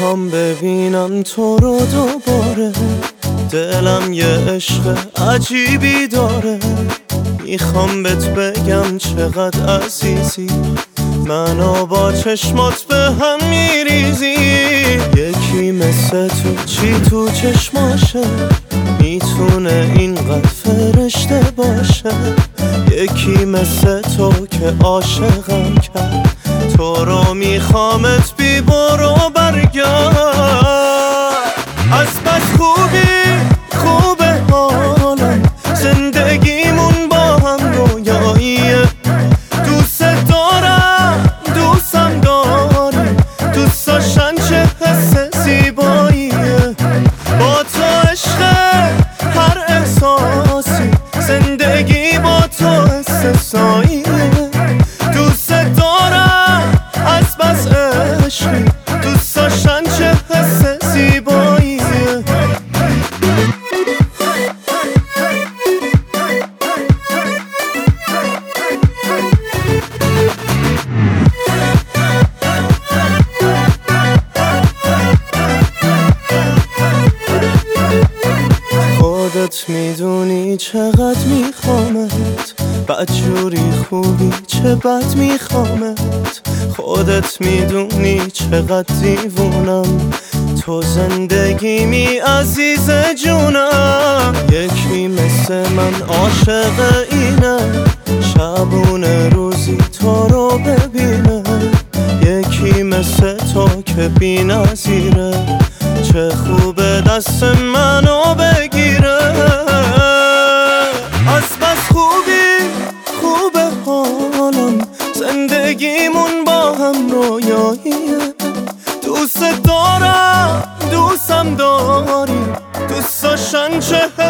میخوام ببینم تو رو دوباره، دلم یه عشق عجیبی داره. میخوام بهت بگم چقدر عزیزی، منو با چشمات به هم میریزی. یکی مثل تو چی تو چشماشه، میتونه اینقدر فرشته باشه. یکی مثل تو که عاشقم کرد، تو رو میخوامت بی برو برگرد. از بس خوبه حالم، زندگیمون با هم رویاییه. دوست دارم دوستم داری، دوست داشتن چه حس زیباییه. با تو عشق هر احساسی، زندگی با تو استثنائیه. دوست دارم از بس عشقی، دوست داشتن چه حس زیباییه. خودت میدونی چقدر میخوامت، بدجوری خوبی چه بد میخوامت. خودت میدونی چقدر دیوونم، تو زندگیمی عزیز جونم. یکی مثل من عاشق اینه، شبونه روزی تو رو ببینه. یکی مثل تو که بی نظیره، چه خوبه دست منو بگیره. از بس خوبه حالم، زندگیمون با هم رویاییه. دوست دارم دوستم داری، دوست داشتن چه